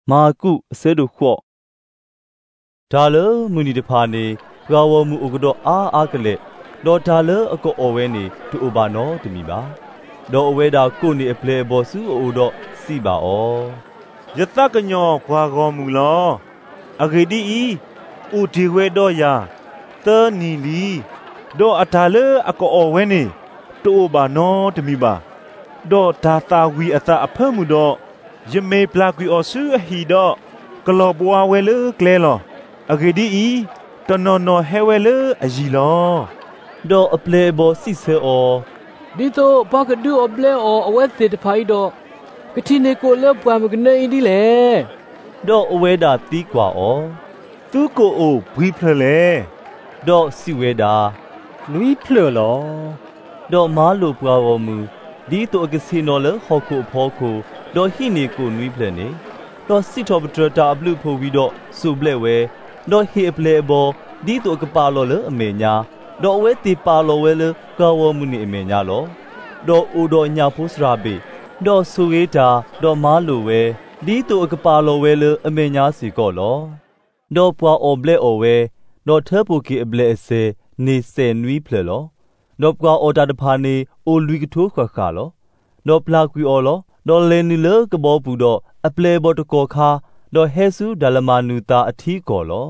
မာကုအစဲတို့ခော့ဒါလမူနီတဖာနေဂါဝမူဥကတော့အားကလေးတော့ဒါလအကောအဝဲနေသူအဘာနော်တမီပါတော့အဝဲတာကိုနေအပလေဘောစုအိုတော့စီပါဩယတကညောဘွာကောမူလောအဂေဒီဤဥဒီဝဲတော့ယာသနီလီတော့အထာလအကောအဝဲနေသူအဘာနော်တမီပါတော့ဒါတာဝီအတာအဖဲမှုတော့ယမေပလာကွီအောဆူအဟီတော့ကလောဘွာဝဲလေကလဲလောအဂေဒီဤတနော်နော်ဟဲဝဲလေအကြီးလောတော့အပလေဘောစီဆဲအောဒီတော့ဘာကဒူအပလေအောအဝဲစစ်တဖိုင်တော့ကတိနေကိုလေပွားမကနေအင်းဒီလေတော့အဝဲတာတီးကွာအောသူကိုအိုဘွီဖလလေတော့စီဝဲတာနွီဖလလောတော့မားလိုပွားဝမူဒီတော့ကစီနော်လေဟောကိုဖောကိုတော့ဟိနေကိုနွီဖလနေတော့စီတော်ပထတာအပလူဖိုပြီးတော့စူပလက်ဝဲတော့ဟေပလေဘောဒီတော့ကပါလောလေအမေညာတော့ဝဲတီပါလောဝဲလေကာဝမှုနေအမေညာလောတော့အိုတော့ညာဖိုးစရာဘေတော့ဆူဝေးတာတော့မားလိုဝဲဒီတော့ကပါလောဝဲလေအမေညာစီကောလောတော့ပွာအော်ဘလက်အော်ဝဲတော့ထဲပူကီအဘလက်အစေနေစဲနွီဖလေလောတော့ပွာအော်တာတဖာနေအိုလူကထိုးခွာခါလောတော့ပလာကွီအော်လောတော့လေနီလေကဘောပူတော့အပလေဘောတကောခါတော့ဟဲဆူဒါလမာနူတာအထီးကောလော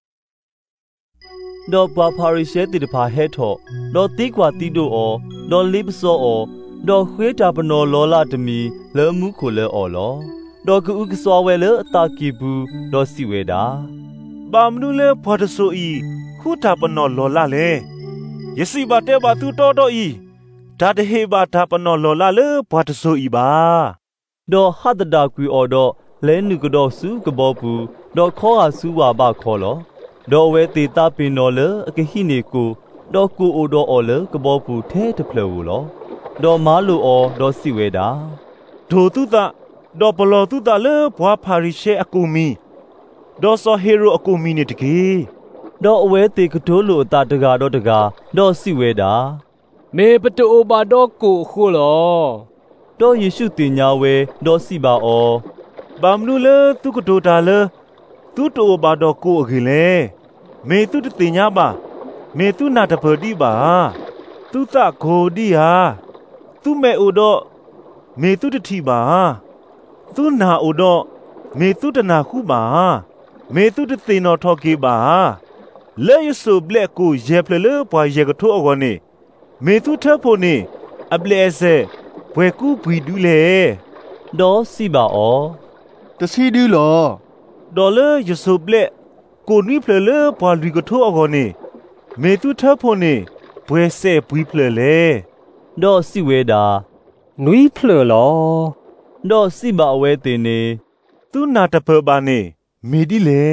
တော့ပွာဖာရီရှဲတီတဖာဟဲထော့တော့တီကွာတီတို့အောတော့လိပစောအောတော့ခွေးတာပနော်လောလာတမီလဲမှုခိုလဲအော်လောတော့ကူကစောဝဲလေအတာကီဘူးတော့စီဝဲတာဘာမနူလေဖော်တဆူဤခုတာပနော်လောလာလေယစီဘာတဲဘာသူတော်တော်ဤဒါတဟေဘာတာပနော်လောလာလေဖော်တဆူဤပါတော့ဟတ်တာကွီအော်တော့လဲနုကတော့စုကဘောဘူးတော့ခေါ်ဟာစုဝါဘခေါ်လောတော့ဝဲတေတာပင်တော်လေအကဟိနေကိုတော့ကိုအိုတော့အော်လေကဘောဘူးထဲတဖလဝလောတော့မားလိုအော်တော့စီဝဲတာဒိုတုတာတော့ဘလောတုတာလေဘွာဖာရီရှဲအကူမီတော့ဆောဟီရိုအကူမီနေတကေတော့အဝဲတေကတိုးလိုအတာတကာတော့တကာတော့စီဝဲတာမေပတိုဘာတော့ကိုခုလောတော့ယေရှုတင်ညာဝဲတော့စီပါအောဘာမနူလေသူကတိုတာလေသူတိုဘာတော့ကိုအခေလေမေသူတတင်ညာပါမေသူနာတဖဒီပါသူသဂိုဒီဟာသူမဲအိုတော့မေသူတတိပါသူနာအိုတော့မေသူတနာခုပါမေသူတသိနော်ထော်ကေပါလဲယဆုဘလက်ကိုယေဖလလေပွားယေကထိုအကောနေမေသူထဖို့နေအပလေဆဲဘွယ်ကူဘွီဒူးလေတော့စီပါအောတစီဒူးလောဒေါ်လာယဆုဘလက်ကိုနွီဖလလေပွားလူကထိုအကောနေမေသူထဖို့နေဘွယ်ဆဲဘွီဖလလေတော့စီဝဲတာနွီဖလလောတော့စီပါအဝဲတင်နေသူနာတဖပါနေမေဒီလေ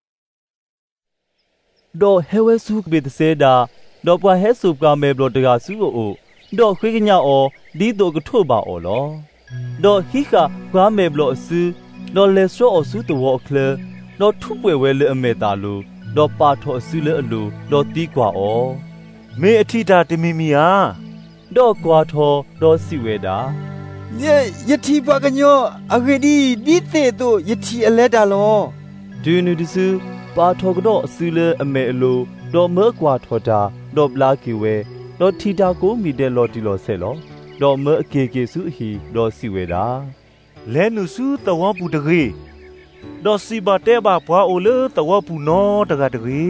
တော့ဟဲဝဲစုကဘေတစေတာတော့ပွားဟဲစုကမဲဘလတကစုအိုတော့ခွေးကညအောဒီတော့ကထို့ပါအောလောတော့ဟိခါကွာမဲဘလအစတော့လေဆောအစုတော်အခလတော့ထုပွေဝဲလေအမေတာလူတော့ပါထောအစုလေအလူတော့တီးကွာအောမေအထီတာတမီမီယာတော့ကွာထောတော့စီဝဲတာယတိပကညောအဂဒီဒီတေတို့ယတိအလဲတာလောဒူနူဒစုပါထောကတော့အစုလေအမေအလူတော့မဲကွာထောတာတော့ဘလာကီဝဲတော့ထီတာကိုမီတဲ့လော်တီလော်ဆဲလောတော့မဲအကေကေစုဟီတော့စီဝဲတာလဲနုစုတဝပူတကေတော့စီဘတဲဘာဘွာအိုလေတဝပူနောတကတကေ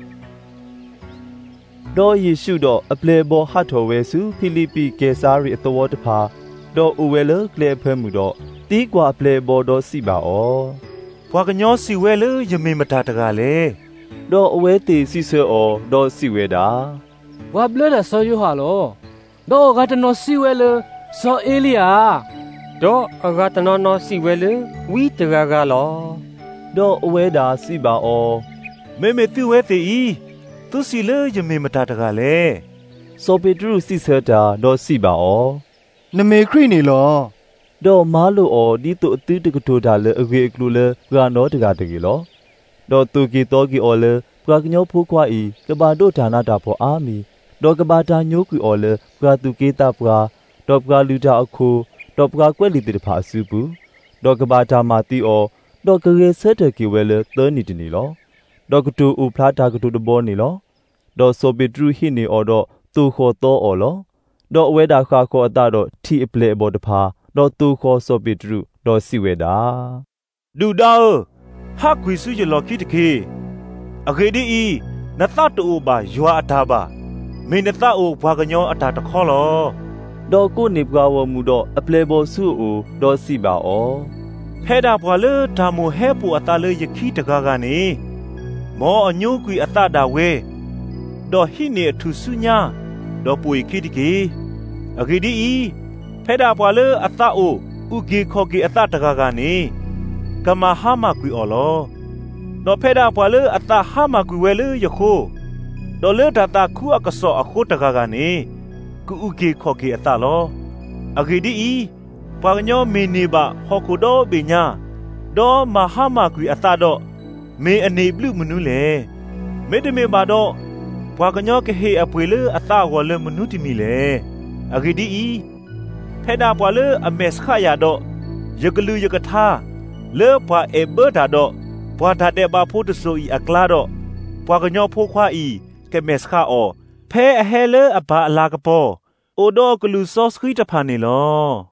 တော့ယေရှုတော့အပလေဘောဟတ်တော်ဝဲစုဖိလိပိကေစာရီအတော်တဖာတော့အိုဝဲလေကလေဖဲမှုတော့တီးကွာပလေဘောတော့စီပါအောဘွာကညောစီဝဲလေယမေမတာတကလေတော့အဝဲတီစီဆွဲအောတော့စီဝဲတာဝါဘလဒါဆောယူဟာလောတော့ဂါတနောစီဝဲလေဆောအေလီယာတော့အဂါတနောနောစီဝဲလေဝီတဂါဂါလောတော့အဝဲတာစီပါအောမေမေသူဝဲတီသူစီလေယမေမတာတကလေစောပေတရုစီဆတာတော့စီပါအောနမေခရိနေလောတော့မားလို့အောဒီတို့အတူတကထိုတာလေအဂေကလူလေဂါနောတကတကီလောတော့သူကီတော့ကီအော်လေပကညောဖိုးခွာဤကဘာတို့ဌာနတာဖို့အာမီတော့ကဘာတာညိုးကွီအော်လေပကသူကေတာပကတော့ပကလူတာအခုတော့ပကကွက်လီတေတဖာစုဘူးတော့ကဘာတာမာတီအောတော့ကရေဆဲတဲ့ကေဝဲလေသဲနီတနီလောတော့ကတူဥဖလားတာကတူတဘောနီလောတော့ဆိုပီထရူဟိနီအော်တော့သူခေါ်တော့အော်လောတော့အဝဲတာခါခေါ်အတာတော့ထီအပလေဘောတဖာတော့သူခေါ်ဆိုပီထရူတော့စီဝဲတာဒူဒါဟာကွီဆူရလော်ခိတခေအခေဒီဤနသတူဘာယွာအတာဘာမေနသအိုဘွာကညောအတာတခေါ်လောတော့ကိုနေပွားဝမှုတော့အပလေဘောစုအိုတော့စီပါအောဖဲတာဘွာလေဒါမိုဟဲပူအတာလေယခိတကာကနေမောအညိုကွီအတာဒါဝဲတော့ဟိနေထူဆုညာတော့ပွေခိတကေအခေဒီဤဖဲတာဘွာလေအတာအိုဥကေခေါကေအတာတကာကနေကမဟာမကွီအော်လောတော့ဖဲတာဘွာလေအတာဟာမကွီဝဲလေယခိုတော့လေတာတာခုအကဆောအခုတကာကနေကူဥကေခေါကေအတာလောအခေဒီဤပါကညောမေနေပါဟောကိုတော့ဘေညာတော့မဟာမကွီအတာတော့မေအနေဘလူမနူးလေမေတမေပါတော့ဘွာကညောကဟေအပွေလေအတာဝလေမနူးတီမီလေအခေဒီဤဖဲတာဘွာလေအမေစခါရတော့ယကလူယကထားလေဘွာအေဘဒါတော့ဘွာတာတဲ့ဘာဖို့တဆိုဤအကလာတော့ဘွာကညောဖိုးခွာဤကမေစခါအောဖဲအဟဲလေအဘာအလာကပေါ်အိုတော့ကလူဆော့စခီတဖာနေလော